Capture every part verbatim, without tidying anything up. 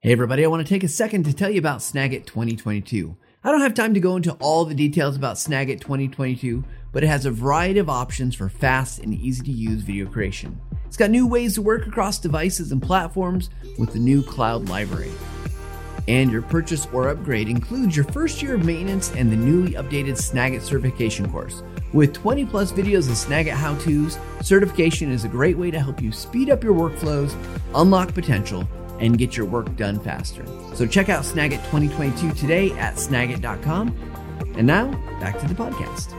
Hey everybody, I want to take a second to tell you about Snagit twenty twenty-two. I don't have time to go into all the details about Snagit twenty twenty-two, but it has a variety of options for fast and easy to use video creation. It's got new ways to work across devices and platforms with the new cloud library. And your purchase or upgrade includes your first year of maintenance and the newly updated Snagit certification course. With twenty plus videos of Snagit how-tos, certification is a great way to help you speed up your workflows, unlock potential, and get your work done faster. So check out Snagit twenty twenty-two today at snagit dot com. And now, back to the podcast.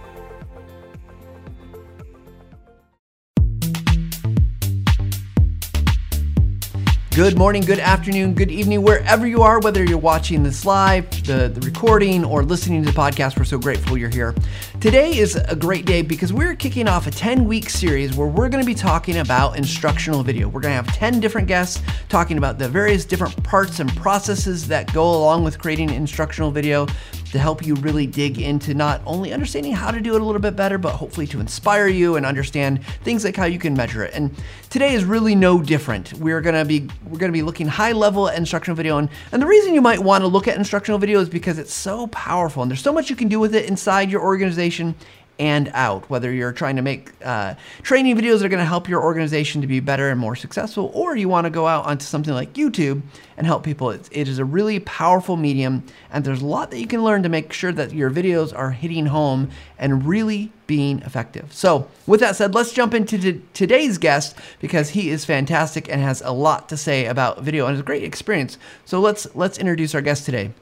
Good morning, good afternoon, good evening, wherever you are, whether you're watching this live, the, the recording, or listening to the podcast. We're so grateful you're here. Today is a great day because we're kicking off a ten-week series where we're going to be talking about instructional video. We're going to have ten different guests talking about the various different parts and processes that go along with creating instructional video to help you really dig into not only understanding how to do it a little bit better, but hopefully to inspire you and understand things like how you can measure it. And today is really no different. We're going to be we're going to be looking high level at instructional video, and, and the reason you might want to look at instructional video is because it's so powerful and there's so much you can do with it inside your organization and out, whether you're trying to make uh, training videos that are going to help your organization to be better and more successful, or you want to go out onto something like YouTube and help people. It, it is a really powerful medium, and there's a lot that you can learn to make sure that your videos are hitting home and really being effective. So with that said, let's jump into t- today's guest because he is fantastic and has a lot to say about video and it's a great experience. So let's let's introduce our guest today.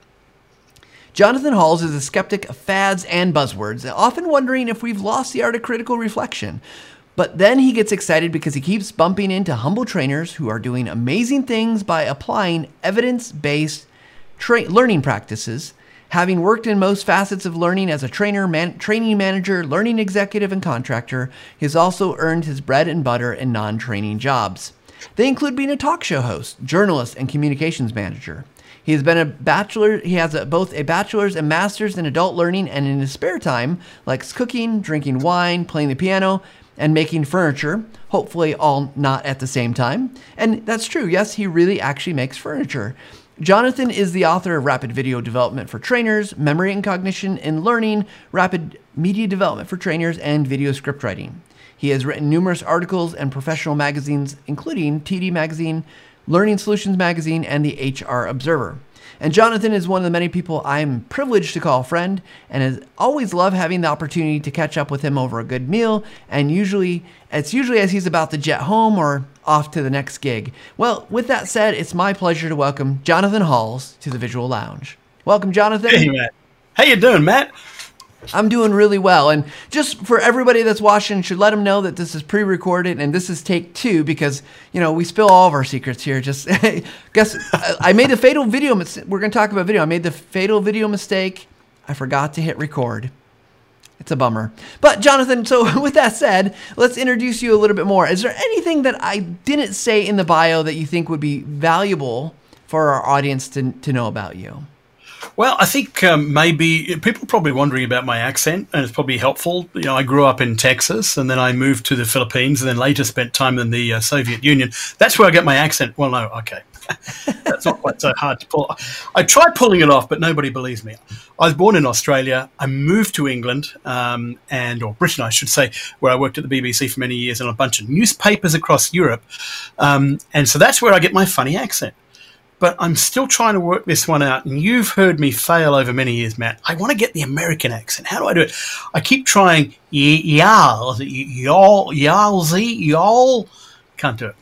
Jonathan Halls is a skeptic of fads and buzzwords, often wondering if we've lost the art of critical reflection. But then he gets excited because he keeps bumping into humble trainers who are doing amazing things by applying evidence-based tra- learning practices. Having worked in most facets of learning as a trainer, man- training manager, learning executive, and contractor, he has also earned his bread and butter in non-training jobs. They include being a talk show host, journalist, and communications manager. He has been a bachelor. He has a, both a bachelor's and master's in adult learning, and in his spare time, likes cooking, drinking wine, playing the piano, and making furniture. Hopefully, all not at the same time. And that's true. Yes, he really actually makes furniture. Jonathan is the author of Rapid Video Development for Trainers, Memory and Cognition in Learning, Rapid Media Development for Trainers, and Video Script Writing. He has written numerous articles and professional magazines, including T D Magazine, Learning Solutions Magazine, and the H R Observer. And Jonathan is one of the many people I'm privileged to call a friend, and has always loved having the opportunity to catch up with him over a good meal, and usually it's usually as he's about to jet home or off to the next gig. Well, with that said, it's my pleasure to welcome Jonathan Halls to the Visual Lounge. Welcome, Jonathan. Hey, Matt. How you doing, Matt? I'm doing really well, and just for everybody that's watching, should let them know that this is pre-recorded and this is take two because, you know, we spill all of our secrets here. Just guess I made the fatal video mis- we're going to talk about video. I made the fatal video mistake. I forgot to hit record. It's a bummer. But Jonathan, so with that said, let's introduce you a little bit more. Is there anything that I didn't say in the bio that you think would be valuable for our audience to to know about you? Well, I think um, maybe people are probably wondering about my accent, and it's probably helpful. You know, I grew up in Texas, and then I moved to the Philippines, and then later spent time in the uh, Soviet Union. That's where I get my accent. Well, no, okay. That's not quite so hard to pull. I tried pulling it off, but nobody believes me. I was born in Australia. I moved to England, um, and or Britain, I should say, where I worked at the B B C for many years and a bunch of newspapers across Europe. Um, and so that's where I get my funny accent. But I'm still trying to work this one out, and you've heard me fail over many years, Matt. I want to get the American accent. How do I do it? I keep trying y'all, y'all, y'all, y'all. Can't do it.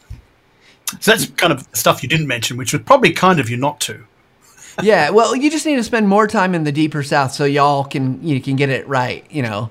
So that's kind of stuff you didn't mention, which was probably kind of you not to. Yeah, well, you just need to spend more time in the deeper South so y'all can you can get it right, you know.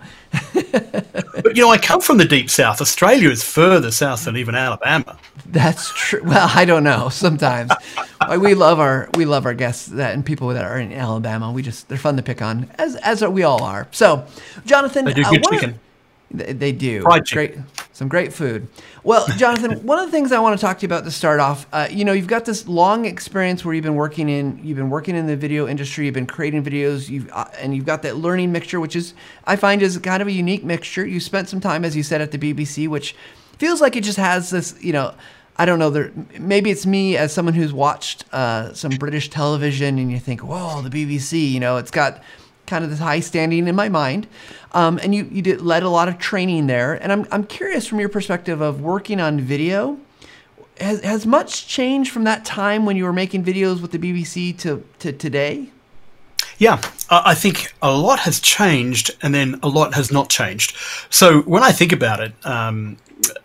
But, you know, I come from the deep South. Australia is further south than even Alabama. That's true. Well, I don't know. Sometimes we love our we love our guests that and people that are in Alabama. We just they're fun to pick on, as as we all are. So, Jonathan, they do good uh, chicken. Of, they, they do Fried chicken. Great, some great food. Well, Jonathan, one of the things I want to talk to you about to start off, uh, you know, you've got this long experience where you've been working in you've been working in the video industry. You've been creating videos. You've uh, and you've got that learning mixture, which is I find is kind of a unique mixture. You spent some time, as you said, at the B B C, which feels like it just has this, you know. I don't know, there, maybe it's me as someone who's watched uh, some British television and you think, whoa, the B B C, you know, it's got kind of this high standing in my mind. Um, and you, you did, led a lot of training there. And I'm, I'm curious from your perspective of working on video, has, has much changed from that time when you were making videos with the B B C to, to today? Yeah, I think a lot has changed and then a lot has not changed. So when I think about it, um,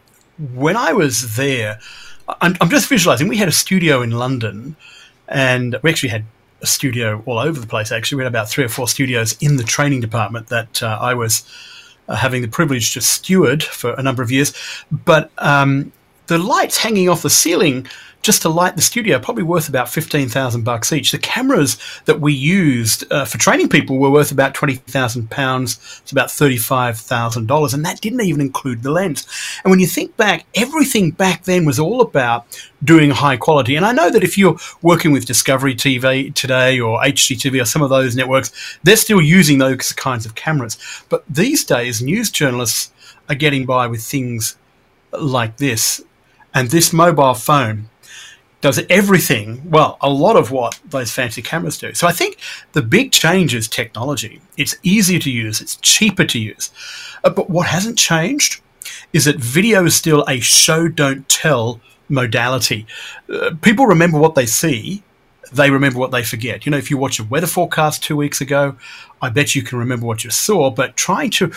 when I was there, I'm, I'm just visualizing, we had a studio in London and we actually had a studio all over the place, actually. We had about three or four studios in the training department that uh, I was uh, having the privilege to steward for a number of years. But um, the lights hanging off the ceiling just to light the studio probably worth about fifteen thousand bucks each. The cameras that we used uh, for training people were worth about twenty thousand pounds. It's about thirty-five thousand dollars, and that didn't even include the lens. And when you think back, everything back then was all about doing high quality. And I know that if you're working with Discovery T V today or H G T V or some of those networks, they're still using those kinds of cameras. But these days, news journalists are getting by with things like this. And this mobile phone does everything, well, a lot of what those fancy cameras do. So I think the big change is technology. It's easier to use. It's cheaper to use. Uh, but what hasn't changed is that video is still a show, don't tell modality. Uh, people remember what they see. They remember what they forget. You know, if you watch a weather forecast two weeks ago, I bet you can remember what you saw, but trying to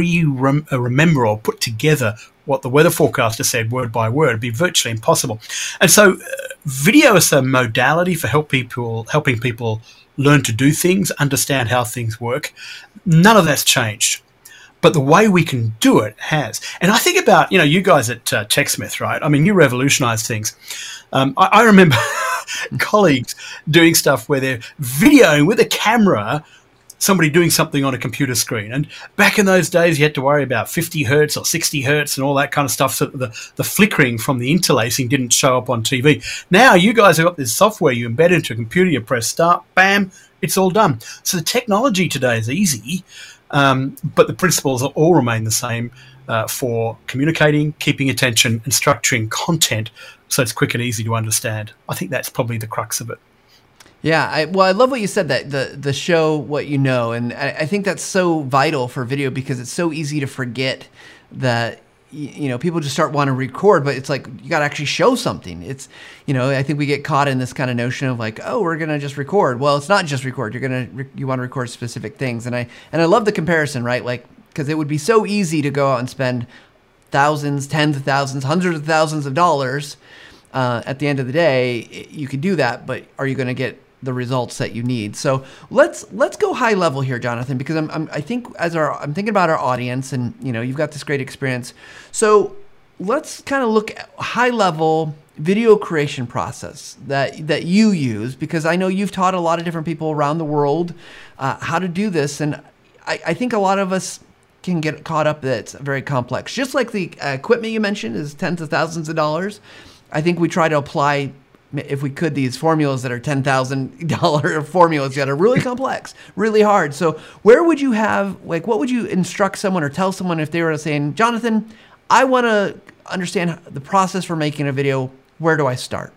re-remember or put together what the weather forecaster said word by word would be virtually impossible. And so uh, video is a modality for help people, helping people learn to do things, understand how things work. None of that's changed. But the way we can do it has. And I think about, you know, you guys at uh, TechSmith, right? I mean, you revolutionized things. Um, I, I remember colleagues doing stuff where they're videoing with a camera somebody doing something on a computer screen. And back in those days, you had to worry about fifty hertz or sixty hertz and all that kind of stuff, so that the, the flickering from the interlacing didn't show up on T V. Now you guys have got this software you embed into a computer, you press start, bam, it's all done. So the technology today is easy, um, but the principles all remain the same uh, for communicating, keeping attention, and structuring content so it's quick and easy to understand. I think that's probably the crux of it. Yeah, I, well, I love what you said, that the the show what you know, and I, I think that's so vital for video because it's so easy to forget that, you know, people just start wanting to record, but it's like you got to actually show something. It's, you know, I think we get caught in this kind of notion of like, oh, we're gonna just record. Well, it's not just record. You're gonna you want to record specific things, and I and I love the comparison, right? Like, because it would be so easy to go out and spend thousands, tens of thousands, hundreds of thousands of dollars. Uh, at the end of the day, you could do that, but are you going to get the results that you need? So let's let's go high level here, Jonathan, because I'm, I'm I think as our I'm thinking about our audience, and you know you've got this great experience. So let's kind of look at high level video creation process that that you use, because I know you've taught a lot of different people around the world uh, how to do this, and I, I think a lot of us can get caught up that it's very complex. Just like the uh, equipment you mentioned is tens of thousands of dollars. I think we try to apply, if we could, these formulas that are ten thousand dollars formulas that are really complex, really hard. So where would you have, like, what would you instruct someone or tell someone if they were saying, Jonathan, I want to understand the process for making a video. Where do I start?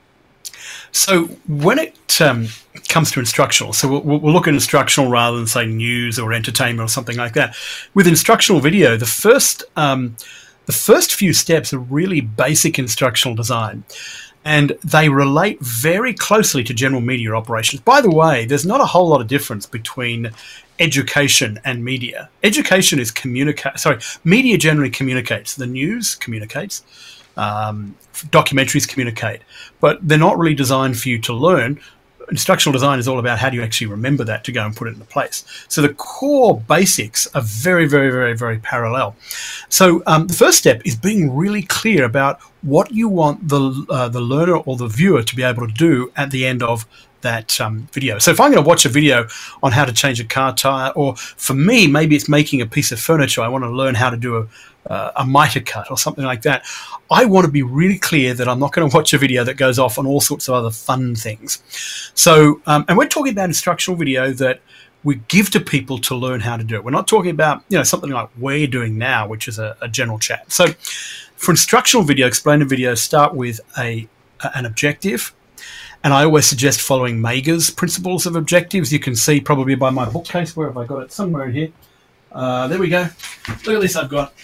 So when it um, comes to instructional, so we'll, we'll look at instructional rather than say news or entertainment or something like that. With instructional video, the first um, the first few steps are really basic instructional design, and they relate very closely to general media operations. By the way, there's not a whole lot of difference between education and media. Education is communicate. Sorry, media generally communicates. The news communicates. Um, documentaries communicate, but they're not really designed for you to learn. Instructional design is all about how do you actually remember that to go and put it into place. So the core basics are very, very, very, very parallel. So um, the first step is being really clear about what you want the uh, the learner or the viewer to be able to do at the end of that um, video. So if I'm going to watch a video on how to change a car tire, or for me, maybe it's making a piece of furniture, I want to learn how to do a Uh, a mitre cut or something like that, I want to be really clear that I'm not going to watch a video that goes off on all sorts of other fun things. So, um, and we're talking about instructional video that we give to people to learn how to do it. We're not talking about, you know, something like we're doing now, which is a, a general chat. So For instructional video, explainer video, start with a an objective. And I always suggest following Mager's principles of objectives. You can see probably by my bookcase. Where have I got it? Somewhere in here. Uh, there we go. Look at this I've got.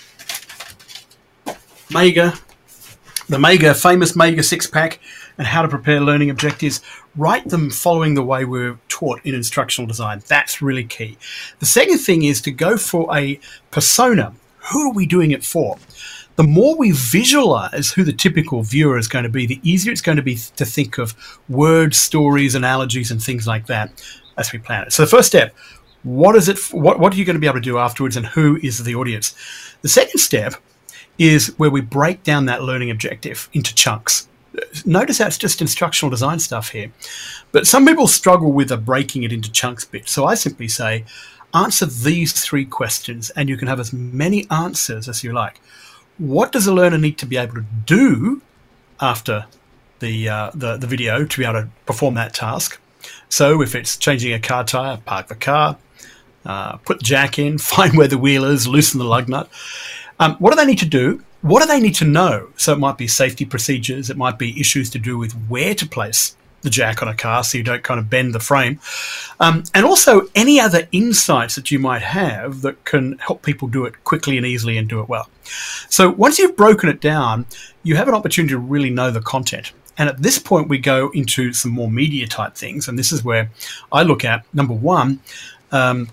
Mager. The Mager, famous Mager six-pack, and how to prepare learning objectives. Write them following the way we're taught in instructional design. That's really key. The second thing is to go for a persona. Who are we doing it for? The more we visualize who the typical viewer is going to be, the easier it's going to be to think of words, stories, analogies, and things like that as we plan it. So the first step, what is it? What, what are you going to be able to do afterwards, and who is the audience? The second step is where we break down that learning objective into chunks. Notice that's just instructional design stuff here. But some people struggle with a breaking it into chunks bit. So I simply say, answer these three questions, and you can have as many answers as you like. What does a learner need to be able to do after the, uh, the, the video to be able to perform that task? So if it's changing a car tire, park the car, uh, put the jack in, find where the wheel is, loosen the lug nut. Um, what do they need to do? What do they need to know? So it might be safety procedures. It might be issues to do with where to place the jack on a car so you don't kind of bend the frame. Um, and also any other insights that you might have that can help people do it quickly and easily and do it well. So once you've broken it down, you have an opportunity to really know the content. And at this point, we go into some more media type things. And this is where I look at, number one, um,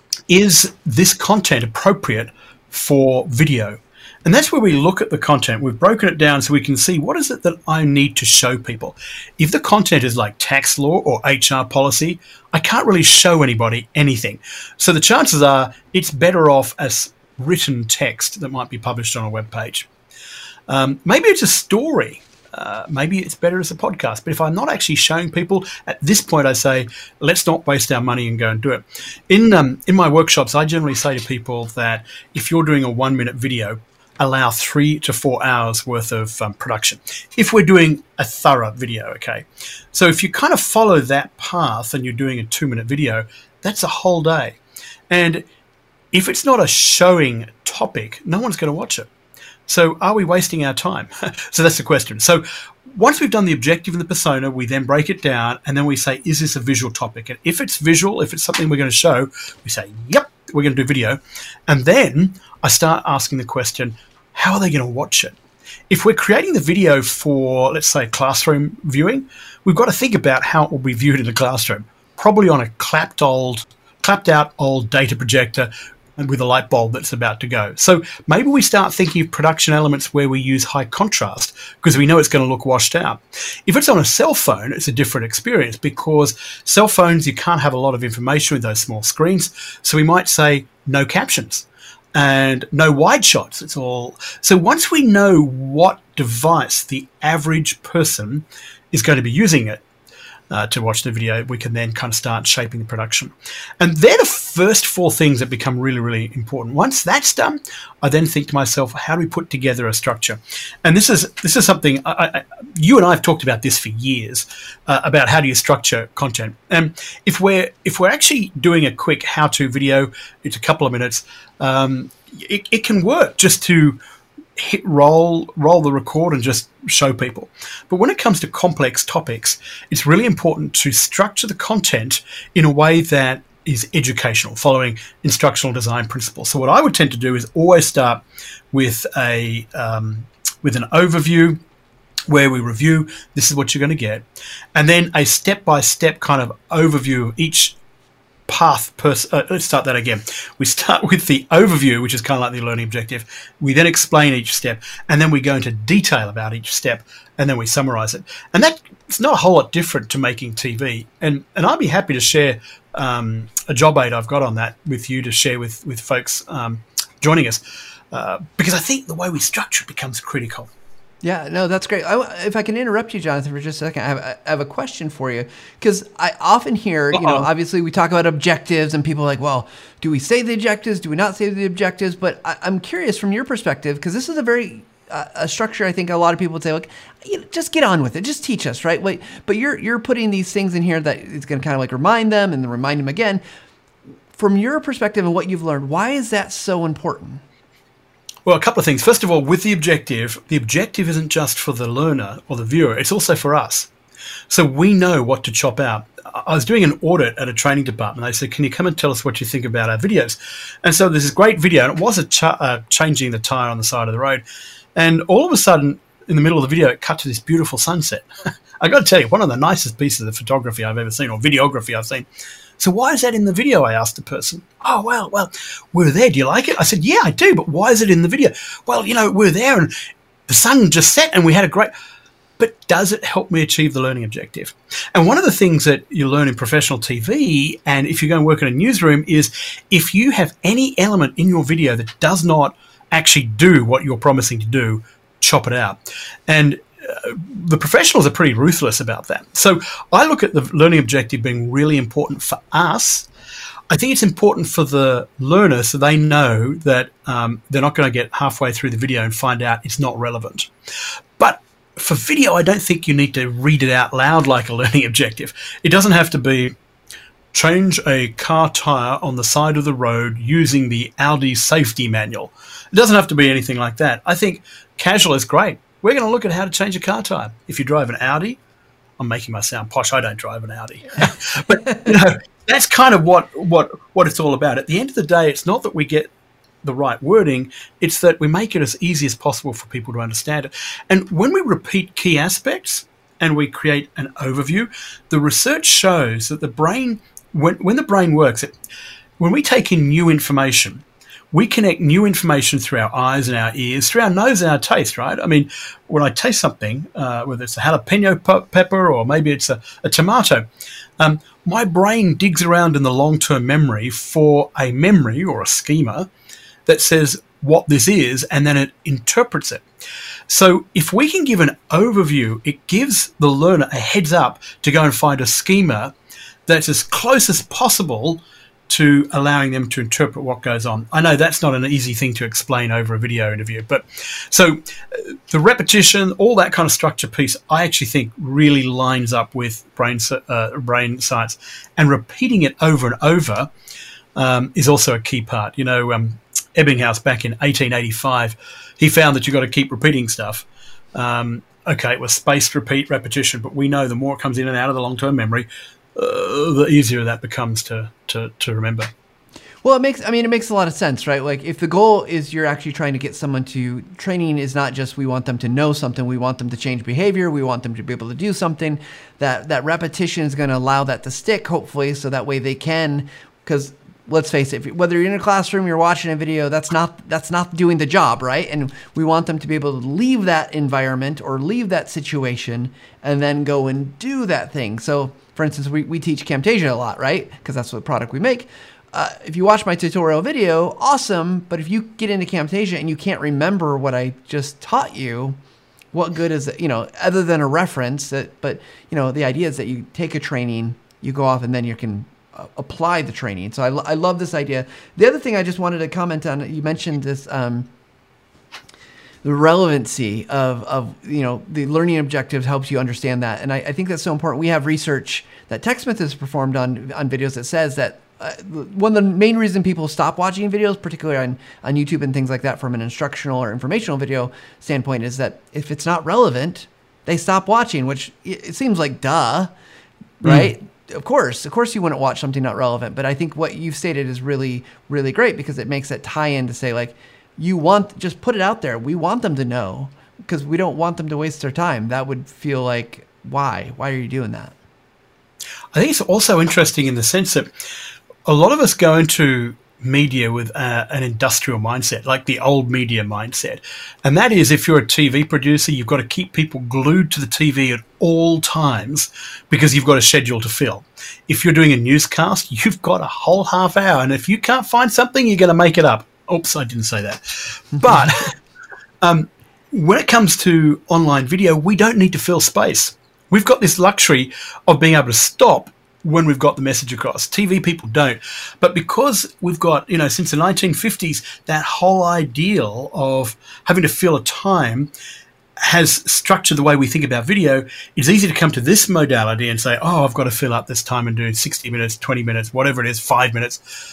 is this content appropriate for video? And that's where we look at the content. We've broken it down so we can see what is it that I need to show people. If the content is like tax law or H R policy, I can't really show anybody anything. So the chances are it's better off as written text that might be published on a web page. Um, maybe it's a story. Uh, maybe it's better as a podcast. But if I'm not actually showing people, at this point I say, let's not waste our money and go and do it. In, um, in my workshops, I generally say to people that if you're doing a one-minute video, allow three to four hours worth of um, production if we're doing a thorough video. Okay, so if you kind of follow that path and you're doing a two minute video, that's a whole day. And if it's not a showing topic, no one's going to watch it. So are we wasting our time? So that's the question. So once we've done the objective and the persona, we then break it down and then we say, is this a visual topic? And if it's visual, if it's something we're going to show, we say, yep, we're going to do video. And then I start asking the question, how are they going to watch it? If we're creating the video for, let's say, classroom viewing, we've got to think about how it will be viewed in the classroom. Probably on a clapped old, clapped out old data projector and with a light bulb that's about to go. So maybe we start thinking of production elements where we use high contrast because we know it's going to look washed out. If it's on a cell phone, it's a different experience because cell phones, you can't have a lot of information with those small screens. So we might say no captions and no wide shots. It's all. So once we know what device the average person is going to be using it, Uh, to watch the video, we can then kind of start shaping the production. And they're the first four things that become really, really important. Once that's done, I then think to myself, how do we put together a structure? And this is this is something, I, I, you and I have talked about this for years, uh, about how do you structure content. And if we're, if we're actually doing a quick how-to video, it's a couple of minutes, um, it, it can work just to hit roll, roll the record and just show people. But when it comes to complex topics, it's really important to structure the content in a way that is educational, following instructional design principles. So what I would tend to do is always start with a um, with an overview where we review, this is what you're going to get, and then a step-by-step kind of overview of each path per, uh, let's start that again. We start with the overview, which is kind of like the learning objective. We then explain each step, and then we go into detail about each step, and then we summarize it. And that it's not a whole lot different to making T V. And and I'd be happy to share um, a job aid I've got on that with you to share with with folks um, joining us, uh, because I think the way we structure it becomes critical. Yeah, no, that's great. I, if I can interrupt you, Jonathan, for just a second, I have, I have a question for you, because I often hear, Uh-oh. you know, obviously we talk about objectives and people are like, well, do we say the objectives? Do we not say the objectives? But I, I'm curious from your perspective, because this is a very uh, a structure I think a lot of people would say, like, you know, just get on with it. Just teach us, right? Like, but you're you're putting these things in here that it's going to kind of like remind them and then remind them again. From your perspective and what you've learned, why is that so important? Well, a couple of things. First of all, with the objective, the objective isn't just for the learner or the viewer, it's also for us. So we know what to chop out. I was doing an audit at a training department. They said, can you come and tell us what you think about our videos? And so there's this great video, and it was a ch- uh, changing the tire on the side of the road. And all of a sudden, in the middle of the video, it cut to this beautiful sunset. I got to tell you, one of the nicest pieces of photography I've ever seen, or videography I've seen. So why is that in the video? I asked the person. Oh, well, well, we're there. Do you like it? I said, yeah, I do. But why is it in the video? Well, you know, we're there and the sun just set and we had a great... But does it help me achieve the learning objective? And one of the things that you learn in professional T V, and if you go and work in a newsroom, is if you have any element in your video that does not actually do what you're promising to do, chop it out. And uh, the professionals are pretty ruthless about that. So I look at the learning objective being really important for us. I think it's important for the learner so they know that um, they're not going to get halfway through the video and find out it's not relevant. But for video, I don't think you need to read it out loud like a learning objective. It doesn't have to be change a car tire on the side of the road using the Audi safety manual. It doesn't have to be anything like that. I think casual is great. We're going to look at how to change a car tire. If you drive an Audi, I'm making my sound posh. I don't drive an Audi. But, you know, that's kind of what, what, what it's all about. At the end of the day, it's not that we get the right wording, it's that we make it as easy as possible for people to understand it. And when we repeat key aspects and we create an overview, the research shows that the brain, when, when the brain works, it, when we take in new information, we connect new information through our eyes and our ears, through our nose and our taste, right? I mean, when I taste something, uh, whether it's a jalapeno pe- pepper or maybe it's a, a tomato, um, my brain digs around in the long-term memory for a memory or a schema that says what this is, and then it interprets it. So if we can give an overview, it gives the learner a heads up to go and find a schema that's as close as possible to allowing them to interpret what goes on. I know that's not an easy thing to explain over a video interview, but so uh, the repetition, all that kind of structure piece, I actually think really lines up with brain, uh, brain science, and repeating it over and over um, is also a key part. You know, um, Ebbinghaus back in eighteen eighty-five, he found that you've got to keep repeating stuff. Um, okay, it was spaced repeat repetition, but we know the more it comes in and out of the long-term memory, uh, the easier that becomes to, to, to remember. Well, it makes, I mean, it makes a lot of sense, right? Like if the goal is you're actually trying to get someone to, training is not just we want them to know something, we want them to change behavior, we want them to be able to do something, that, that repetition is going to allow that to stick, hopefully, so that way they can, because let's face it, whether you're in a classroom, you're watching a video, that's not that's not doing the job, right? And we want them to be able to leave that environment or leave that situation and then go and do that thing. So, for instance, we, we teach Camtasia a lot, right? Because that's what product we make. Uh, if you watch my tutorial video, awesome. But if you get into Camtasia and you can't remember what I just taught you, what good is it, you know, other than a reference? That, but, you know, the idea is that you take a training, you go off, and then you can apply the training. So I, lo- I love this idea. The other thing I just wanted to comment on, you mentioned this, um, the relevancy of, of, you know, the learning objectives helps you understand that. And I, I think that's so important. We have research that TechSmith has performed on, on videos that says that uh, one of the main reasons people stop watching videos, particularly on, on YouTube and things like that from an instructional or informational video standpoint, is that if it's not relevant, they stop watching, which it, it seems like duh, right? Mm. Of course, of course you wouldn't watch something not relevant, but I think what you've stated is really, really great because it makes that tie in to say like, you want, just put it out there. We want them to know because we don't want them to waste their time. That would feel like, why? Why are you doing that? I think it's also interesting in the sense that a lot of us go into media with uh, an industrial mindset, like the old media mindset. And that is, if you're a T V producer, you've got to keep people glued to the T V at all times because you've got a schedule to fill. If you're doing a newscast, you've got a whole half hour. And if you can't find something, you're going to make it up. Oops, I didn't say that. But um, when it comes to online video, we don't need to fill space. We've got this luxury of being able to stop when we've got the message across. T V people don't. But because we've got, you know, since the nineteen fifties, that whole ideal of having to fill a time has structured the way we think about video. It's easy to come to this modality and say, oh, I've got to fill up this time and do sixty minutes, twenty minutes, whatever it is, five minutes.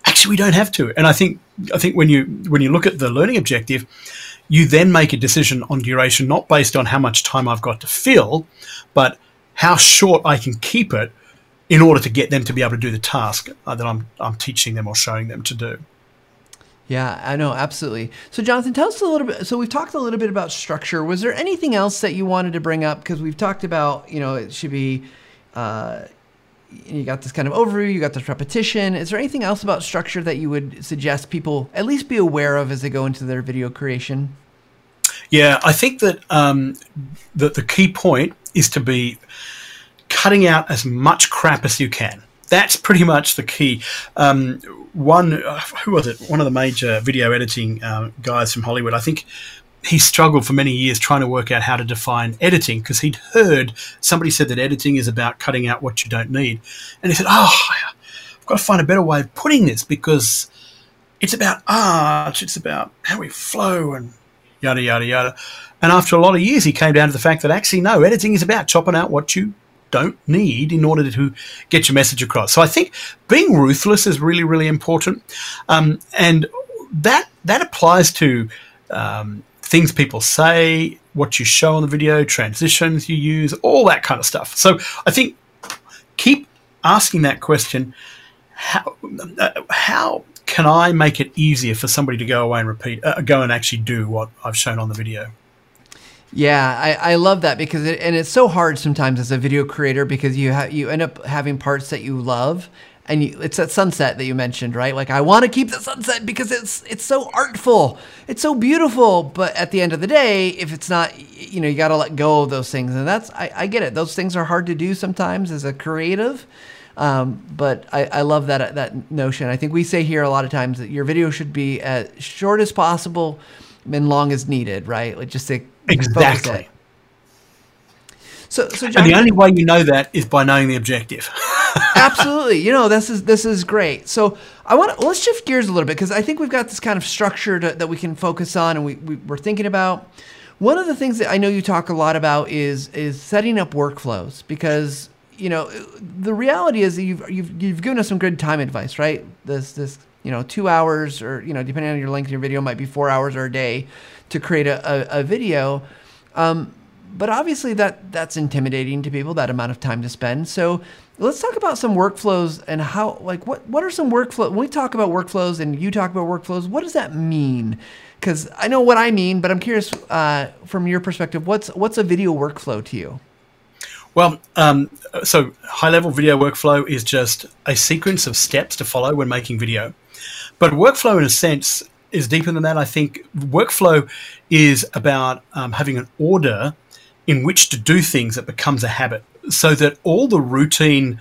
actually we don't have to. And I think I think when you when you look at the learning objective, you then make a decision on duration, not based on how much time I've got to fill, but how short I can keep it in order to get them to be able to do the task uh, that I'm I'm teaching them or showing them to do. Yeah, I know, absolutely. So Jonathan, tell us a little bit, so we've talked a little bit about structure. Was there anything else that you wanted to bring up? Because we've talked about, you know, it should be, uh, you got this kind of overview, you got this repetition. Is there anything else about structure that you would suggest people at least be aware of as they go into their video creation? Yeah, I think that um, the, the key point is to be cutting out as much crap as you can. That's pretty much the key. Um, one, uh, who was it? One of the major video editing uh, guys from Hollywood, I think he struggled for many years trying to work out how to define editing, because he'd heard somebody said that editing is about cutting out what you don't need. And he said, oh, I've got to find a better way of putting this, because it's about art, it's about how we flow and yada, yada, yada. And after a lot of years, he came down to the fact that actually, no, editing is about chopping out what you don't need in order to get your message across. So I think being ruthless is really, really important. Um, and that that applies to um, things people say, what you show on the video, transitions you use, all that kind of stuff. So I think keep asking that question, how, uh, how can I make it easier for somebody to go away and repeat, uh, go and actually do what I've shown on the video? Yeah, I, I love that, because it, and it's so hard sometimes as a video creator, because you ha- you end up having parts that you love, and you, it's that sunset that you mentioned, right? Like, I want to keep the sunset because it's it's so artful, it's so beautiful, but at the end of the day, if it's not, you know, you got to let go of those things, and that's I, I get it. Those things are hard to do sometimes as a creative, um, but I, I love that that notion. I think we say here a lot of times that your video should be as short as possible and long as needed, right? Like, just to Exactly. So, so John, and the only way you know that is by knowing the objective. Absolutely. You know, this is this is great. So I want to let's shift gears a little bit, because I think we've got this kind of structure to, that we can focus on, and we, we we're thinking about. One of the things that I know you talk a lot about is is setting up workflows, because you know the reality is that you've you've you've given us some good time advice, right? This this you know two hours, or you know depending on your length of your video, might be four hours or a day to create a, a, a video. Um, but obviously that that's intimidating to people, that amount of time to spend. So let's talk about some workflows and how, like, what, what are some workflows? When we talk about workflows and you talk about workflows, what does that mean? Because I know what I mean, but I'm curious uh, from your perspective, what's, what's a video workflow to you? Well, um, so high-level video workflow is just a sequence of steps to follow when making video. But workflow, in a sense, is deeper than that. I think workflow is about um, having an order in which to do things that becomes a habit, so that all the routine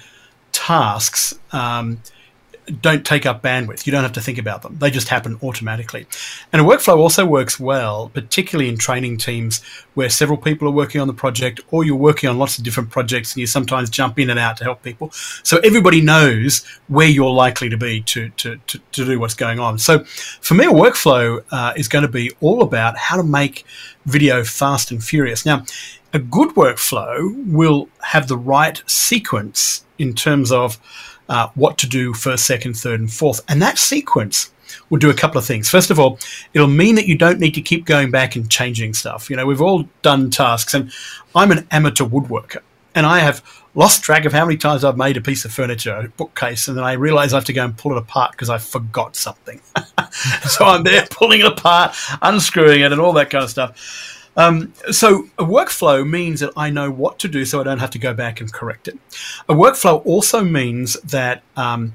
tasks um, don't take up bandwidth. You don't have to think about them. They just happen automatically. And a workflow also works well, particularly in training teams where several people are working on the project, or you're working on lots of different projects and you sometimes jump in and out to help people. So everybody knows where you're likely to be to, to, to, to do what's going on. So for me, a workflow uh, is going to be all about how to make video fast and furious. Now, a good workflow will have the right sequence in terms of Uh, what to do first, second, third, and fourth. And that sequence will do a couple of things. First of all, it'll mean that you don't need to keep going back and changing stuff. You know, we've all done tasks, and I'm an amateur woodworker, and I have lost track of how many times I've made a piece of furniture, a bookcase, and then I realize I have to go and pull it apart because I forgot something. So I'm there pulling it apart, unscrewing it, and all that kind of stuff. Um, so a workflow means that I know what to do so I don't have to go back and correct it. A workflow also means that um,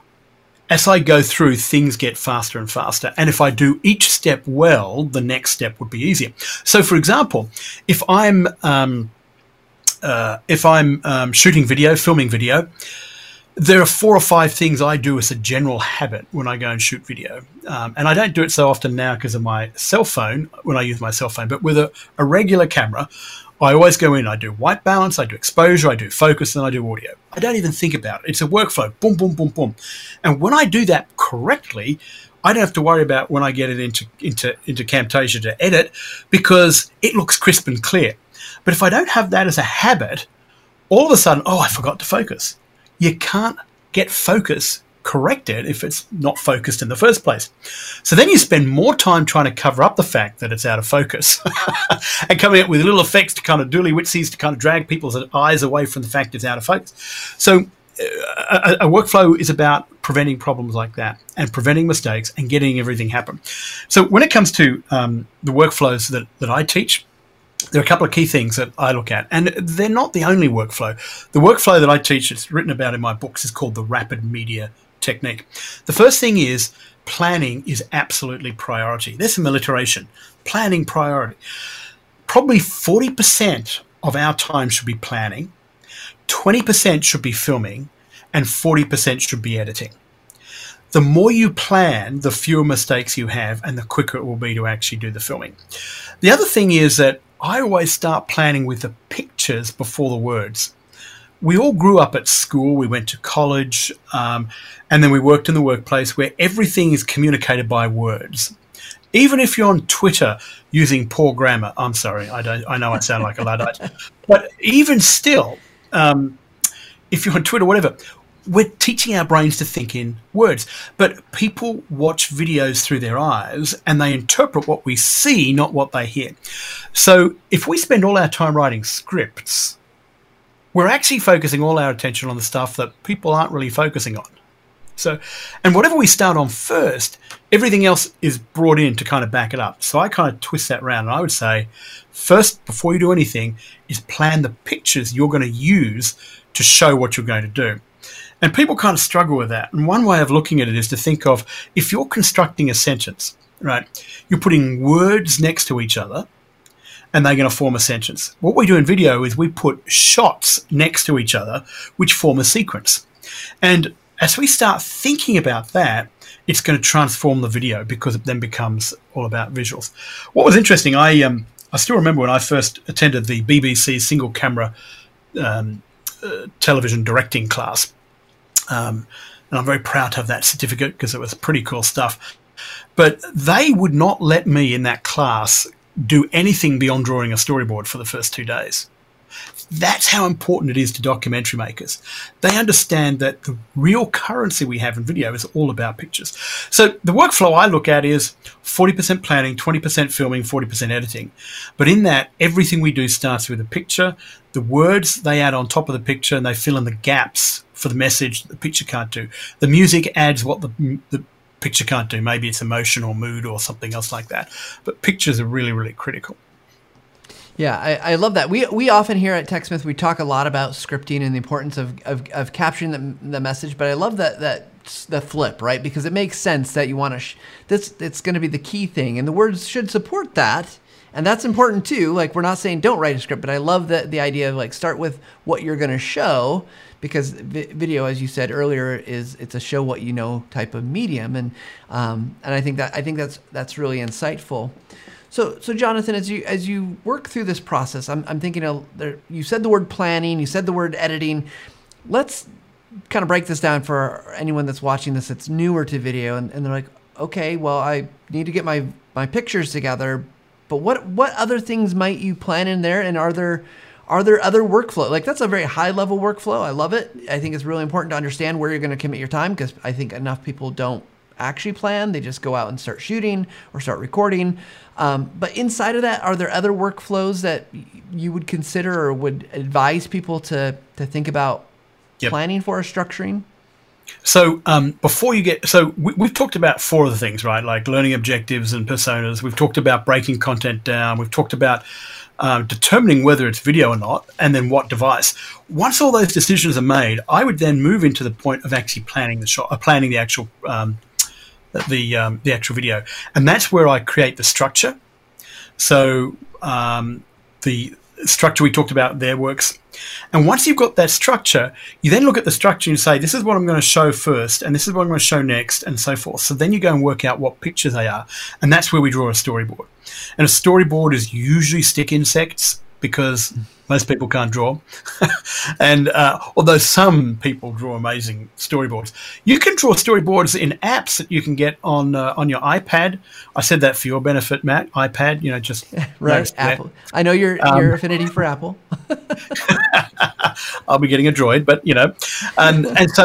as I go through, things get faster and faster. And if I do each step well, the next step would be easier. So, for example, if I'm um, uh, if I'm um, shooting video, filming video, there are four or five things I do as a general habit when I go and shoot video. Um, and I don't do it so often now because of my cell phone, when I use my cell phone. But with a, a regular camera, I always go in, I do white balance, I do exposure, I do focus, and I do audio. I don't even think about it. It's a workflow. Boom, boom, boom, boom. And when I do that correctly, I don't have to worry about when I get it into, into, into Camtasia to edit, because it looks crisp and clear. But if I don't have that as a habit, all of a sudden, oh, I forgot to focus. You can't get focus correct it if it's not focused in the first place. So then you spend more time trying to cover up the fact that it's out of focus and coming up with little effects to kind of dooley-witsies to kind of drag people's eyes away from the fact it's out of focus. So a, a workflow is about preventing problems like that and preventing mistakes and getting everything happen. So when it comes to um, the workflows that, that I teach, there are a couple of key things that I look at, and they're not the only workflow. The workflow that I teach, it's written about in my books, is called the rapid media technique. The first thing is planning is absolutely priority. There's some alliteration. Planning priority. Probably forty percent of our time should be planning, twenty percent should be filming, and forty percent should be editing. The more you plan, the fewer mistakes you have, and the quicker it will be to actually do the filming. The other thing is that I always start planning with the pictures before the words. We all grew up at school, we went to college, um, and then we worked in the workplace where everything is communicated by words. Even if you're on Twitter using poor grammar, I'm sorry, I don't. I know I sound like a Luddite, but even still, um, if you're on Twitter, whatever, we're teaching our brains to think in words. But people watch videos through their eyes and they interpret what we see, not what they hear. So if we spend all our time writing scripts, we're actually focusing all our attention on the stuff that people aren't really focusing on. So, and whatever we start on first, everything else is brought in to kind of back it up. So I kind of twist that around, and I would say, first, before you do anything, is plan the pictures you're going to use to show what you're going to do. And people kind of struggle with that. And one way of looking at it is to think of, if you're constructing a sentence, right, you're putting words next to each other and they're going to form a sentence. What we do in video is we put shots next to each other, which form a sequence. And as we start thinking about that, it's going to transform the video because it then becomes all about visuals. What was interesting, I um, I still remember when I first attended the B B C single camera um, uh, television directing class. Um, and I'm very proud to have that certificate because it was pretty cool stuff. But they would not let me in that class do anything beyond drawing a storyboard for the first two days. That's how important it is to documentary makers. They understand that the real currency we have in video is all about pictures. So the workflow I look at is forty percent planning, twenty percent filming, forty percent editing. But in that, everything we do starts with a picture. The words they add on top of the picture and they fill in the gaps for the message that the picture can't do. The music adds what the, the picture can't do. Maybe it's emotion or mood or something else like that. But pictures are really, really critical. Yeah, I, I love that. We we often here at TechSmith, we talk a lot about scripting and the importance of, of, of capturing the, the message. But I love that that the flip, right? Because it makes sense that you want to, sh- this it's going to be the key thing. And the words should support that. And that's important too. Like, we're not saying don't write a script, but I love the, the idea of like start with what you're going to show, because vi- video, as you said earlier, is it's a show what you know type of medium. And um, and I think that I think that's that's really insightful. So, so Jonathan, as you as you work through this process, I'm I'm thinking of there, you said the word planning, you said the word editing. Let's kind of break this down for anyone that's watching this that's newer to video, and, and they're like, okay, well, I need to get my my pictures together, but what what other things might you plan in there, and are there are there other workflow? Like, that's a very high level workflow. I love it. I think it's really important to understand where you're going to commit your time, because I think enough people don't actually plan. They just go out and start shooting or start recording. Um, but inside of that, are there other workflows that you would consider or would advise people to to think about yep. planning for or structuring? So um, before you get, so we, we've talked about four of the things, right? Like learning objectives and personas. We've talked about breaking content down. We've talked about um, determining whether it's video or not, and then what device. Once all those decisions are made, I would then move into the point of actually planning the shot, uh, planning the actual um, the um, the actual video, and that's where I create the structure. So um, the structure we talked about there works, and once you've got that structure, you then look at the structure and you say, this is what I'm going to show first, and this is what I'm going to show next, and so forth. So then you go and work out what pictures they are, and that's where we draw a storyboard. And a storyboard is usually stick insects, because most people can't draw. And uh, although some people draw amazing storyboards, you can draw storyboards in apps that you can get on uh, on your iPad. I said that for your benefit, Matt. iPad, you know, just right. Apple. I know your um, your affinity for Apple. I'll be getting a Droid, but you know, and and so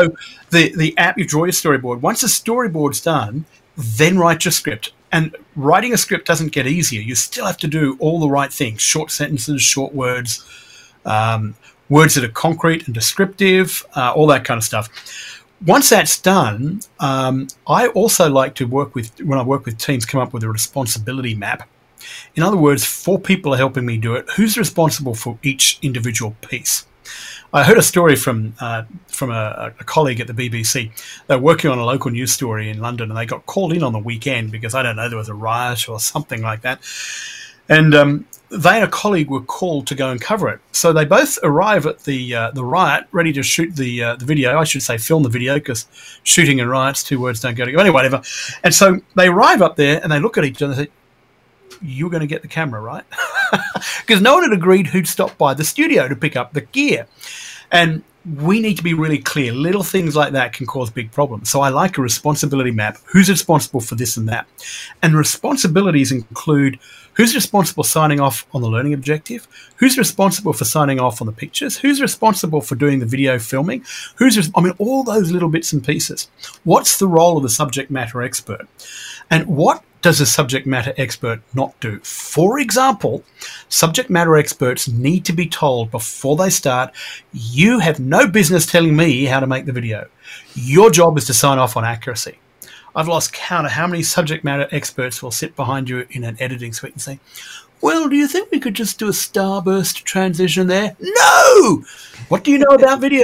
the, the app, you draw your storyboard. Once the storyboard's done, then write your script. And writing a script doesn't get easier. You still have to do all the right things, short sentences, short words, um, words that are concrete and descriptive, uh, all that kind of stuff. Once that's done, um, I also like to work with, when I work with teams, come up with a responsibility map. In other words, four people are helping me do it. Who's responsible for each individual piece? I heard a story from uh, from a, a colleague at the B B C. They were working on a local news story in London, and they got called in on the weekend because, I don't know, there was a riot or something like that. And um, they and a colleague were called to go and cover it. So they both arrive at the uh, the riot, ready to shoot the uh, the video. I should say film the video, because shooting and riots, two words don't go together. Anyway, whatever. And so they arrive up there and they look at each other and they say, "You're going to get the camera, right?" Because no one had agreed who'd stop by the studio to pick up the gear. And we need to be really clear. Little things like that can cause big problems. So I like a responsibility map. Who's responsible for this and that? And responsibilities include who's responsible signing off on the learning objective, who's responsible for signing off on the pictures, who's responsible for doing the video filming, who's, res- I mean, all those little bits and pieces. What's the role of the subject matter expert? And what does a subject matter expert not do? For example, subject matter experts need to be told before they start, you have no business telling me how to make the video. Your job is to sign off on accuracy. I've lost count of how many subject matter experts will sit behind you in an editing suite and say, well, do you think we could just do a starburst transition there? No! What do you know about video?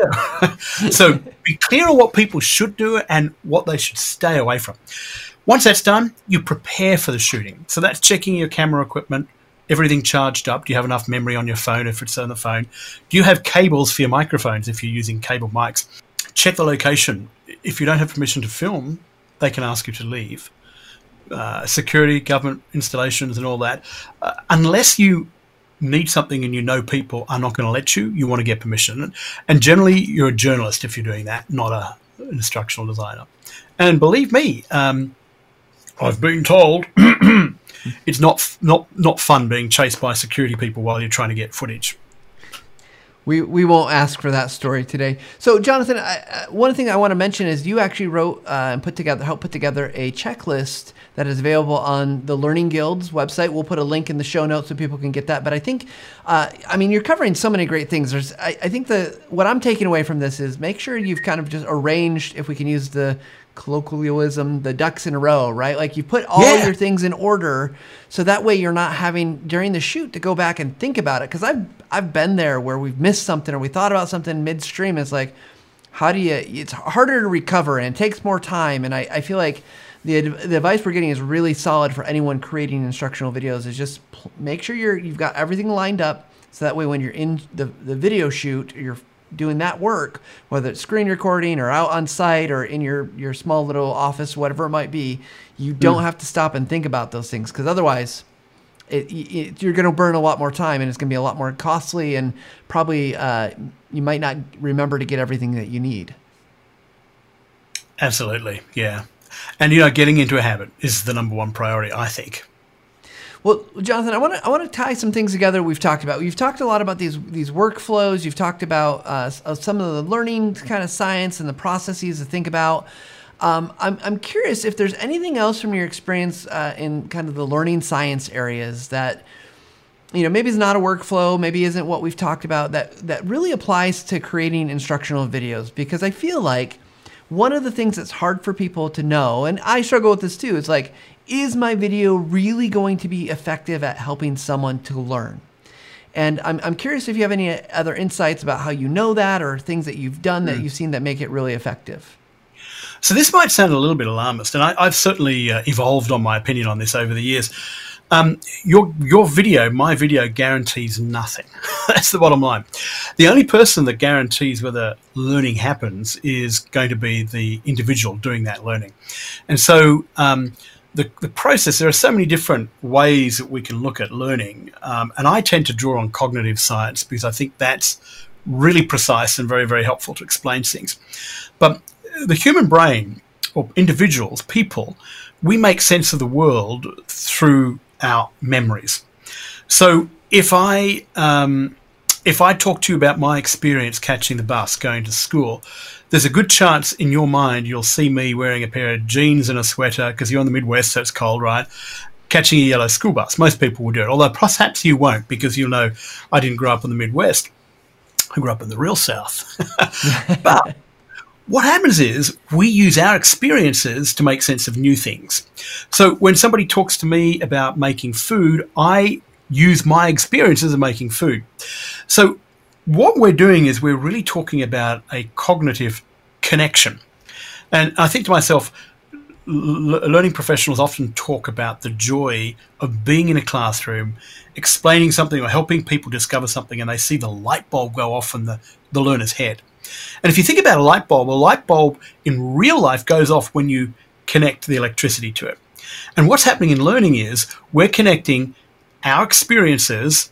So be clear on what people should do and what they should stay away from. Once that's done, you prepare for the shooting. So that's checking your camera equipment, everything charged up. Do you have enough memory on your phone if it's on the phone? Do you have cables for your microphones if you're using cable mics? Check the location. If you don't have permission to film, they can ask you to leave. Uh, security, government installations and all that. Uh, unless you need something and you know people are not going to let you, you want to get permission. And generally, you're a journalist if you're doing that, not a, an instructional designer. And believe me, um, I've been told it's not not not fun being chased by security people while you're trying to get footage. We we won't ask for that story today. So, Jonathan, I, I, one thing I want to mention is you actually wrote uh, and put together, helped put together a checklist that is available on the Learning Guild's website. We'll put a link in the show notes so people can get that. But I think, uh, I mean, you're covering so many great things. There's, I, I think the what I'm taking away from this is make sure you've kind of just arranged, if we can use the colloquialism, the ducks in a row, right? Like you put all yeah. your things in order, so that way you're not having during the shoot to go back and think about it. Because I've I've been there where we've missed something or we thought about something midstream. It's like, how do you? It's harder to recover and it takes more time. And I, I feel like the the advice we're getting is really solid for anyone creating instructional videos. Is just pl- make sure you're you've got everything lined up, so that way when you're in the the video shoot, you're doing that work, whether it's screen recording or out on site or in your, your small little office, whatever it might be, you don't mm. have to stop and think about those things. Because otherwise, it, it, you're going to burn a lot more time and it's going to be a lot more costly and probably uh, you might not remember to get everything that you need. Absolutely, yeah. And, you know, getting into a habit is the number one priority, I think. Well, Jonathan, I want to I want to tie some things together we've talked about. You've talked a lot about these these workflows. You've talked about uh, some of the learning kind of science and the processes to think about. Um, I'm I'm curious if there's anything else from your experience uh, in kind of the learning science areas that, you know, maybe is not a workflow, maybe isn't what we've talked about that that really applies to creating instructional videos. Because I feel like one of the things that's hard for people to know, and I struggle with this too, is like, is my video really going to be effective at helping someone to learn? And I'm I'm curious if you have any other insights about how you know that or things that you've done that mm. you've seen that make it really effective. So this might sound a little bit alarmist, and I, I've certainly uh, evolved on my opinion on this over the years. Um, your your video, my video, guarantees nothing. That's the bottom line. The only person that guarantees whether learning happens is going to be the individual doing that learning. And so um, the, the process, there are so many different ways that we can look at learning, um, and I tend to draw on cognitive science because I think that's really precise and very, very helpful to explain things. But the human brain, or individuals, people, we make sense of the world through our memories. So if I um, if I talk to you about my experience catching the bus going to school, there's a good chance in your mind you'll see me wearing a pair of jeans and a sweater, because you're in the Midwest, so it's cold, right? Catching a yellow school bus. Most people will do it, although perhaps you won't, because you'll know I didn't grow up in the Midwest. I grew up in the real South. But what happens is we use our experiences to make sense of new things. So when somebody talks to me about making food, I use my experiences of making food. So what we're doing is we're really talking about a cognitive connection. And I think to myself, learning professionals often talk about the joy of being in a classroom, explaining something or helping people discover something, and they see the light bulb go off in the, the learner's head. And if you think about a light bulb, a light bulb in real life goes off when you connect the electricity to it. And what's happening in learning is we're connecting our experiences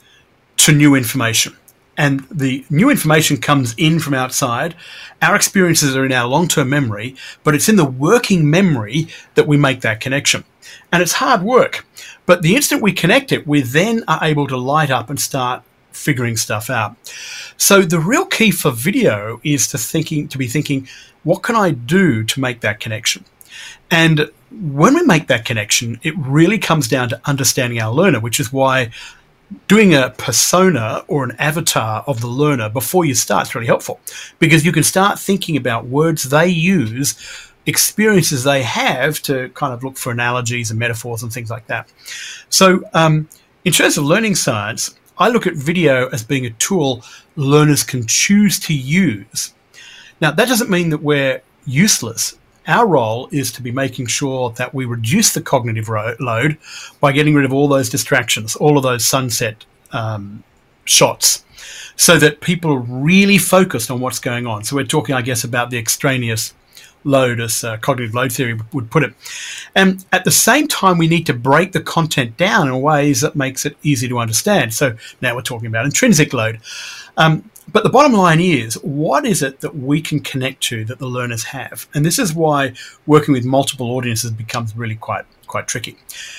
to new information. And the new information comes in from outside. Our experiences are in our long-term memory, but it's in the working memory that we make that connection. And it's hard work. But the instant we connect it, we then are able to light up and start figuring stuff out. So the real key for video is to thinking, to be thinking, what can I do to make that connection? And when we make that connection, it really comes down to understanding our learner, which is why doing a persona or an avatar of the learner before you start is really helpful, because you can start thinking about words they use, experiences they have, to kind of look for analogies and metaphors and things like that. So um, in terms of learning science, I look at video as being a tool learners can choose to use. Now, that doesn't mean that we're useless. Our role is to be making sure that we reduce the cognitive ro- load by getting rid of all those distractions, all of those sunset um, shots, so that people are really focused on what's going on. So we're talking, I guess, about the extraneous load, as uh, cognitive load theory would put it. And at the same time, we need to break the content down in ways that makes it easy to understand. So now we're talking about intrinsic load. Um, But the bottom line is, what is it that we can connect to that the learners have? And this is why working with multiple audiences becomes really quite quite tricky.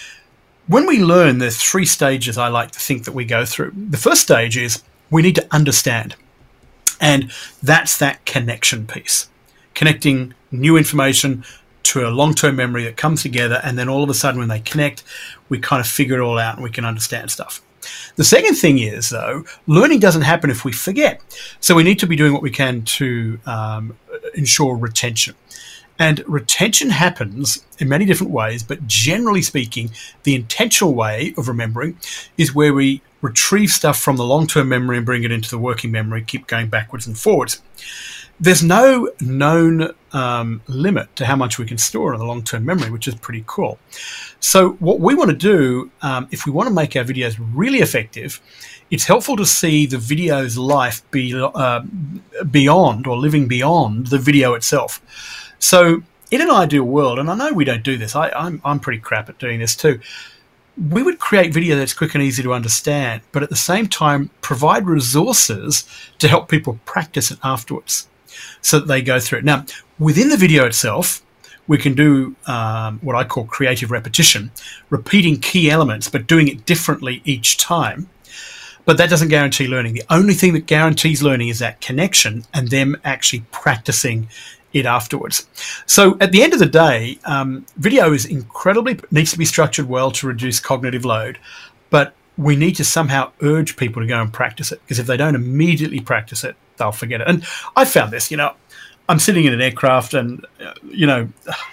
When we learn, there's three stages I like to think that we go through. The first stage is we need to understand. And that's that connection piece. Connecting new information to a long-term memory that comes together, and then all of a sudden when they connect, we kind of figure it all out and we can understand stuff. The second thing is, though, learning doesn't happen if we forget. So we need to be doing what we can to um, ensure retention. And retention happens in many different ways, but generally speaking, the intentional way of remembering is where we retrieve stuff from the long-term memory and bring it into the working memory, keep going backwards and forwards. There's no known um, limit to how much we can store in the long-term memory, which is pretty cool. So what we want to do, um, if we want to make our videos really effective, it's helpful to see the video's life be uh, beyond or living beyond the video itself. So in an ideal world, and I know we don't do this, I, I'm, I'm pretty crap at doing this too, we would create video that's quick and easy to understand, but at the same time provide resources to help people practice it afterwards so that they go through it. Now, within the video itself, we can do um, what I call creative repetition, repeating key elements, but doing it differently each time. But that doesn't guarantee learning. The only thing that guarantees learning is that connection and them actually practicing it afterwards. So at the end of the day, um, video is incredibly, needs to be structured well to reduce cognitive load, but we need to somehow urge people to go and practice it, because if they don't immediately practice it, they'll forget it. And I found this, you know, I'm sitting in an aircraft and, uh, you know,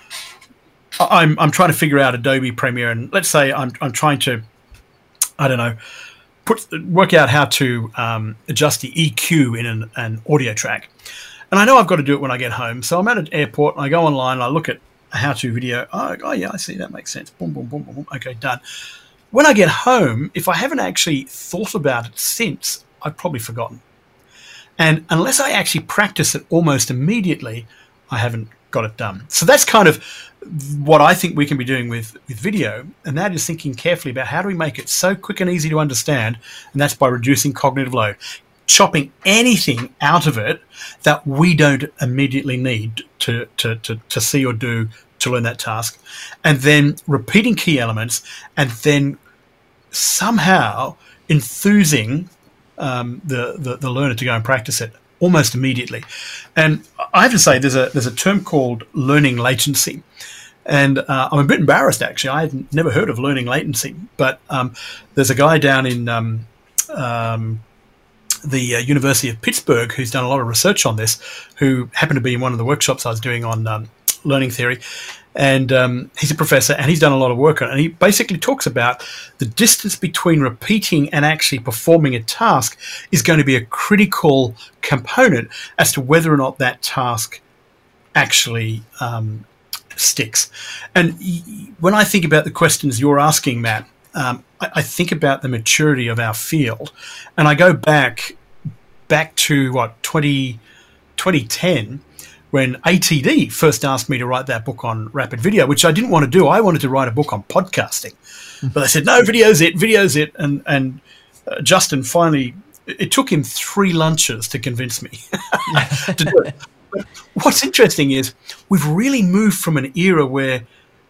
I'm I'm trying to figure out Adobe Premiere, and let's say I'm I'm trying to, I don't know, put work out how to um, adjust the E Q in an, an audio track. And I know I've got to do it when I get home. So I'm at an airport and I go online and I look at a how-to video. Oh, oh yeah, I see. That makes sense. Boom, boom, boom, boom, boom. Okay, done. When I get home, if I haven't actually thought about it since, I've probably forgotten. And unless I actually practice it almost immediately, I haven't got it done. So that's kind of what I think we can be doing with, with video. And that is thinking carefully about how do we make it so quick and easy to understand. And that's by reducing cognitive load. Chopping anything out of it that we don't immediately need to, to, to, to see or do to learn that task, and then repeating key elements, and then somehow enthusing um, the, the the learner to go and practice it almost immediately. And I have to say, there's a there's a term called learning latency. And uh, I'm a bit embarrassed, actually. I had never heard of learning latency. But um, there's a guy down in um, um, the uh, University of Pittsburgh who's done a lot of research on this, who happened to be in one of the workshops I was doing on um, learning theory. And um, he's a professor, and he's done a lot of work on it. And he basically talks about the distance between repeating and actually performing a task is going to be a critical component as to whether or not that task actually um, sticks. And when I think about the questions you're asking, Matt, um, I, I think about the maturity of our field, and I go back back to what twenty, twenty ten, when A T D first asked me to write that book on rapid video, which I didn't want to do. I wanted to write a book on podcasting, but they said no, video's it, video's it, and and uh, Justin finally, it took him three lunches to convince me to do it. But what's interesting is we've really moved from an era where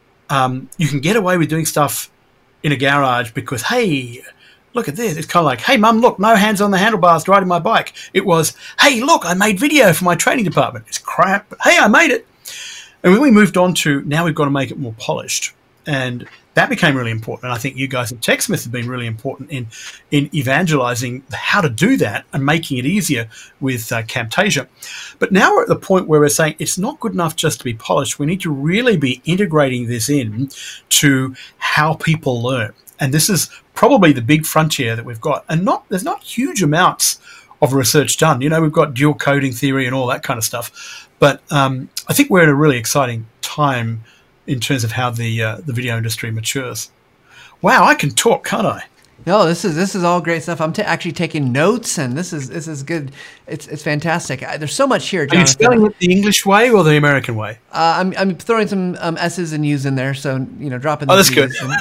um, you can get away with doing stuff in a garage because, hey, look at this. It's kind of like, hey, Mum, look, no hands on the handlebars riding my bike. It was, hey, look, I made video for my training department. It's crap, but hey, I made it. And when we moved on to now we've got to make it more polished. And that became really important. And I think you guys at TechSmith have been really important in in evangelizing how to do that and making it easier with uh, Camtasia. But now we're at the point where we're saying it's not good enough just to be polished. We need to really be integrating this in to how people learn. And this is probably the big frontier that we've got. And not there's not huge amounts of research done. You know, we've got dual coding theory and all that kind of stuff. But um, I think we're in a really exciting time in terms of how the uh, the video industry matures. Wow, I can talk, can't I? No, this is this is all great stuff. I'm t- actually taking notes, and this is this is good. It's it's fantastic. I, there's so much here, Jonathan. Are you spelling it the English way or the American way? Uh, I'm I'm throwing some um, S's and U's in there, so you know, dropping. Oh, that's U's good.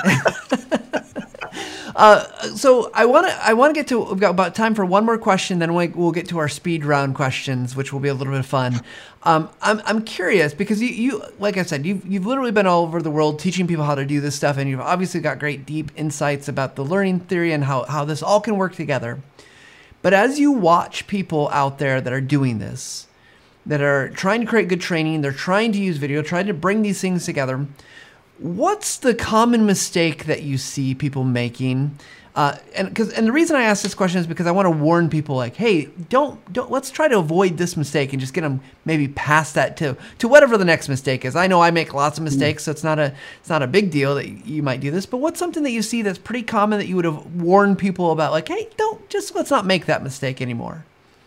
And uh, so I want to I want to get to. We've got about time for one more question, then we, we'll get to our speed round questions, which will be a little bit of fun. Um, I'm I'm curious because you, you like I said you've you've literally been all over the world teaching people how to do this stuff, and you've obviously got great deep insights about the learning theory and how how this all can work together. But as you watch people out there that are doing this, that are trying to create good training, they're trying to use video, trying to bring these things together, what's the common mistake that you see people making? Uh, and because and the reason I ask this question is because I want to warn people, like, hey, don't don't let's try to avoid this mistake and just get them maybe past that to to whatever the next mistake is. I know I make lots of mistakes, so it's not a it's not a big deal that you might do this. But what's something that you see that's pretty common that you would have warned people about, like, hey, don't just let's not make that mistake anymore?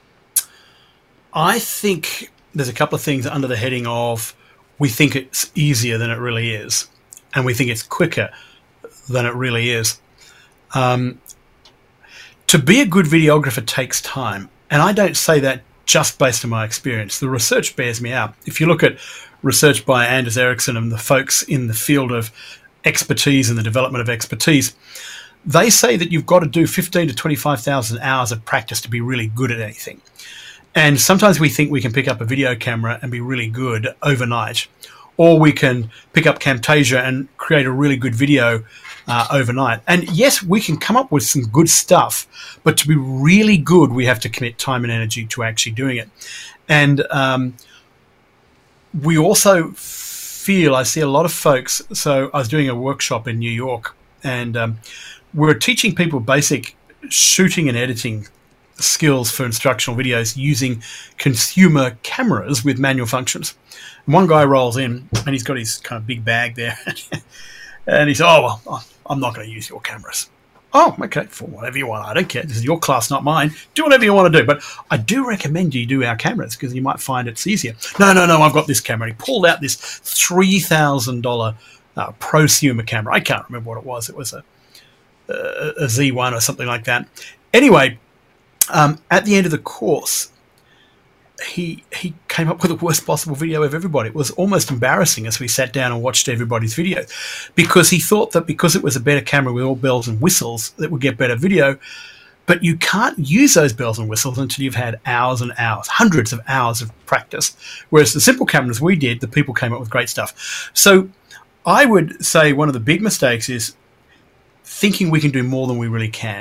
I think there's a couple of things under the heading of we think it's easier than it really is, and we think it's quicker than it really is. Um, to be a good videographer takes time, and I don't say that just based on my experience. The research bears me out. If you look at research by Anders Ericsson and the folks in the field of expertise and the development of expertise, they say that you've got to do fifteen to twenty-five thousand hours of practice to be really good at anything. And sometimes we think we can pick up a video camera and be really good overnight, or we can pick up Camtasia and create a really good video uh, overnight. And yes, we can come up with some good stuff, but to be really good, we have to commit time and energy to actually doing it. And um, we also feel, I see a lot of folks, so I was doing a workshop in New York, and um, we're teaching people basic shooting and editing skills for instructional videos using consumer cameras with manual functions. And one guy rolls in, and he's got his kind of big bag there, and he said, oh, well, I'm not going to use your cameras. Oh, okay, for whatever you want. I don't care. This is your class, not mine. Do whatever you want to do. But I do recommend you do our cameras because you might find it's easier. No, no, no, I've got this camera. And he pulled out this three thousand dollars uh, prosumer camera. I can't remember what it was. It was a, a, a Z one or something like that. Anyway, um, at the end of the course, he he came up with the worst possible video of everybody. It was almost embarrassing as we sat down and watched everybody's video, because he thought that because it was a better camera with all bells and whistles that would get better video. But you can't use those bells and whistles until you've had hours and hours, hundreds of hours of practice. Whereas the simple cameras we did, the people came up with great stuff. So I would say one of the big mistakes is thinking we can do more than we really can.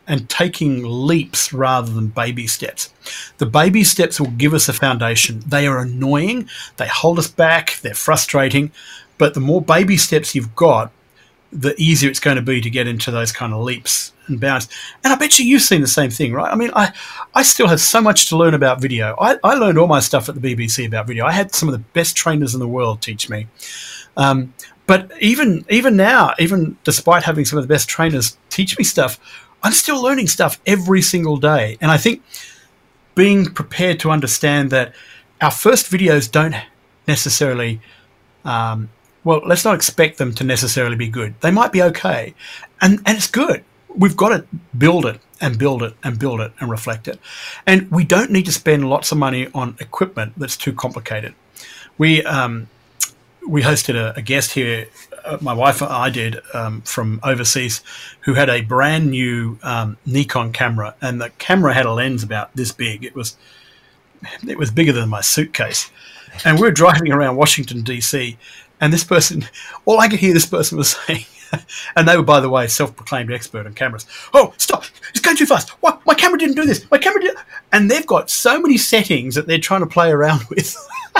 and taking leaps rather than baby steps. The baby steps will give us a foundation. They are annoying. They hold us back. They're frustrating. But the more baby steps you've got, the easier it's going to be to get into those kind of leaps and bounds. And I bet you you've seen the same thing, right? I mean, I, I still have so much to learn about video. I, I learned all my stuff at the B B C about video. I had some of the best trainers in the world teach me. Um, but even even now, even despite having some of the best trainers teach me stuff, I'm still learning stuff every single day. And I think being prepared to understand that our first videos don't necessarily... Um, well, let's not expect them to necessarily be good. They might be okay, and, and it's good. We've got to build it and build it and build it and reflect it. And we don't need to spend lots of money on equipment that's too complicated. We um, we hosted a, a guest here, uh, my wife and I did, um, from overseas, who had a brand new um, Nikon camera, and the camera had a lens about this big. It was it was bigger than my suitcase. And we were driving around Washington, D C, and this person, all I could hear this person was saying, and they were, by the way, self-proclaimed expert on cameras. Oh, stop! It's going too fast. What? My camera didn't do this. My camera did. And they've got so many settings that they're trying to play around with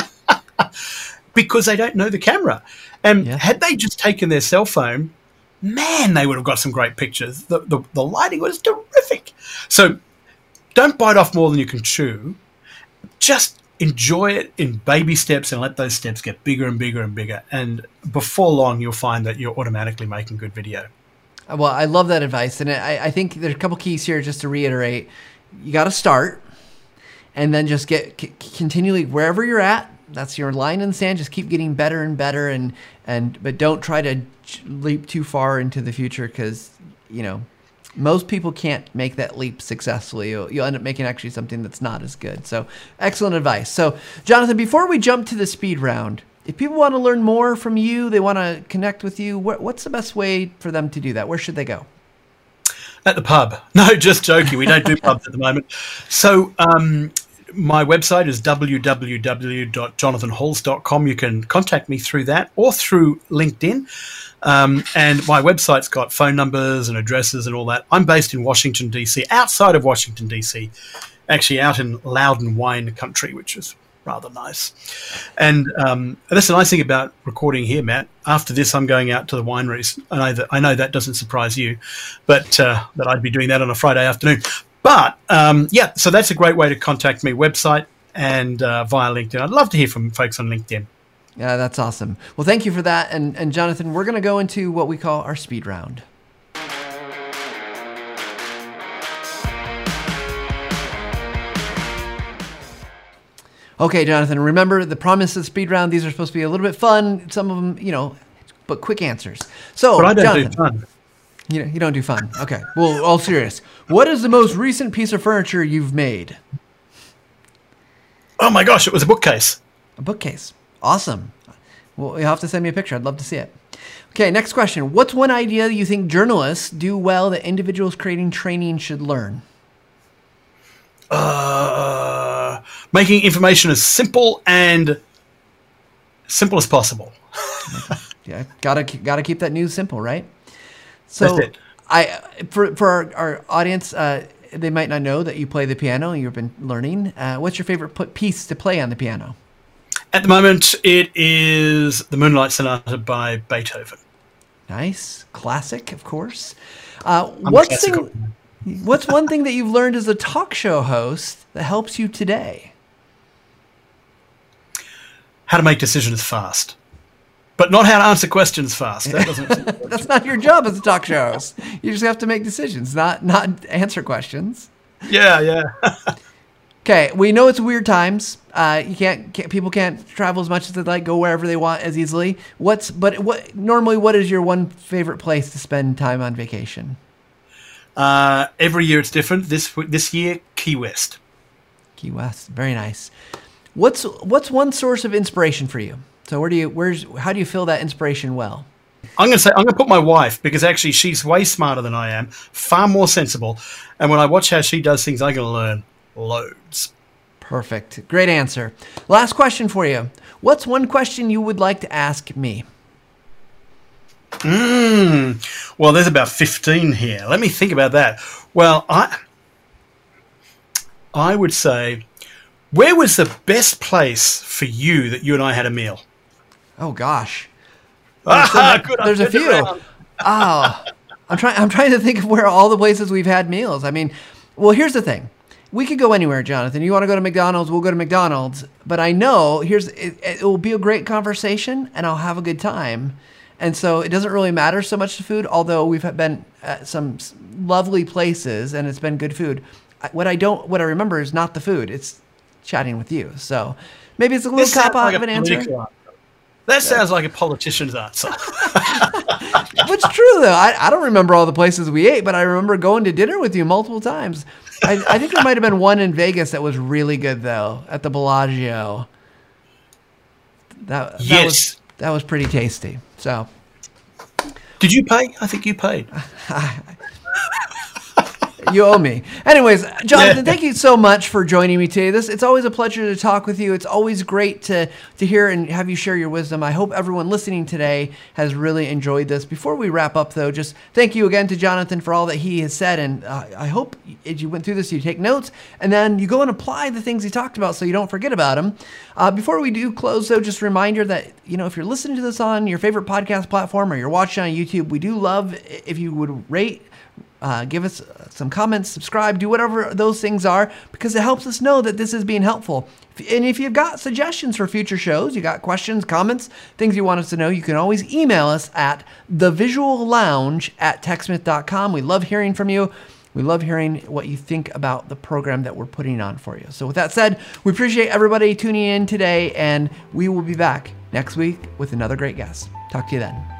because they don't know the camera. And yeah. Had they just taken their cell phone, man, they would have got some great pictures. The, the, the lighting was terrific. So don't bite off more than you can chew. Just enjoy it in baby steps and let those steps get bigger and bigger and bigger. And before long, you'll find that you're automatically making good video. Well, I love that advice. And I, I think there's a couple keys here just to reiterate. You got to start and then just get c- continually wherever you're at. That's your line in the sand. Just keep getting better and better. And, and but don't try to leap too far into the future because, you know, most people can't make that leap successfully. You'll, you'll end up making actually something that's not as good. So excellent advice. So Jonathan, before we jump to the speed round, if people want to learn more from you, they want to connect with you, what, what's the best way for them to do that? Where should they go? At the pub. No, just joking. We don't do pubs at the moment. So um, my website is w w w dot jonathan halls dot com. You can contact me through that or through LinkedIn. Um, and my website's got phone numbers and addresses and all that. I'm based in Washington, D C, outside of Washington, D C, actually out in Loudon wine country, which is rather nice. And um, that's the nice thing about recording here, Matt. After this, I'm going out to the wineries. I know that, I know that doesn't surprise you, but uh, that I'd be doing that on a Friday afternoon. But, um, yeah, so that's a great way to contact me, website and uh, via LinkedIn. I'd love to hear from folks on LinkedIn. Yeah, that's awesome. Well, thank you for that. And, and Jonathan, we're going to go into what we call our speed round. Okay, Jonathan, remember the promise of the speed round. These are supposed to be a little bit fun. Some of them, you know, but quick answers. So, but I don't Jonathan, do fun. You, you don't do fun. Okay. Well, all serious. What is the most recent piece of furniture you've made? Oh my gosh, it was a bookcase. A bookcase. Awesome. Well, you'll have to send me a picture. I'd love to see it. Okay, next question. What's one idea you think journalists do well that individuals creating training should learn? Uh, making information as simple and simple as possible. Yeah, gotta gotta keep that news simple, right? So, That's it. I for for our, our audience, uh, they might not know that you play the piano and you've been learning. Uh, what's your favorite piece to play on the piano? At the moment, it is the Moonlight Sonata by Beethoven. Nice. Classic, of course. Uh, what's, thing, what's one thing that you've learned as a talk show host that helps you today? How to make decisions fast. But not how to answer questions fast. That doesn't That's not your job as a talk show host. You just have to make decisions, not, not answer questions. Yeah, yeah. Okay, we know it's weird times. Uh, you can't, can't people can't travel as much as they'd like, go wherever they want as easily. What's but what normally what is your one favorite place to spend time on vacation? Uh, every year it's different. This this year, Key West. Key West, very nice. What's what's one source of inspiration for you? So where do you where's how do you feel that inspiration well? I'm going to say I'm going to put my wife because actually she's way smarter than I am, far more sensible, and when I watch how she does things, I'm going to learn loads. Perfect. Great answer. Last question for you. What's one question you would like to ask me? Mm. Well, there's about fifteen here. Let me think about that. Well, I I would say, where was the best place for you that you and I had a meal? Oh gosh. Ah, good. There's a few. Oh, I'm trying. I'm trying to think of where all the places we've had meals. I mean, well, here's the thing. We could go anywhere, Jonathan. You want to go to McDonald's? We'll go to McDonald's. But I know here's it, it will be a great conversation, and I'll have a good time. And so it doesn't really matter so much to food, although we've been at some lovely places and it's been good food. What I don't, what I remember is not the food. It's chatting with you. So maybe it's a little cop out of an answer. That sounds like a politician's answer. It's true, though. I, I don't remember all the places we ate, but I remember going to dinner with you multiple times. I, I think there might have been one in Vegas that was really good, though, at the Bellagio. That, that yes. was that was pretty tasty. So, did you pay? I think you paid. You owe me. Anyways, Jonathan, thank you so much for joining me today. This it's always a pleasure to talk with you. It's always great to to hear and have you share your wisdom. I hope everyone listening today has really enjoyed this. Before we wrap up, though, just thank you again to Jonathan for all that he has said. And uh, I hope as you went through this, you take notes and then you go and apply the things he talked about so you don't forget about them. Uh, before we do close, though, just a reminder that, you know, if you're listening to this on your favorite podcast platform or you're watching on YouTube, we do love if you would rate, Uh, give us some comments, subscribe, do whatever those things are, because it helps us know that this is being helpful. And if you've got suggestions for future shows, you got questions, comments, things you want us to know, you can always email us at the visual lounge at techsmith dot com. We love hearing from you. We love hearing what you think about the program that we're putting on for you. So with that said, we appreciate everybody tuning in today, and we will be back next week with another great guest. Talk to you then.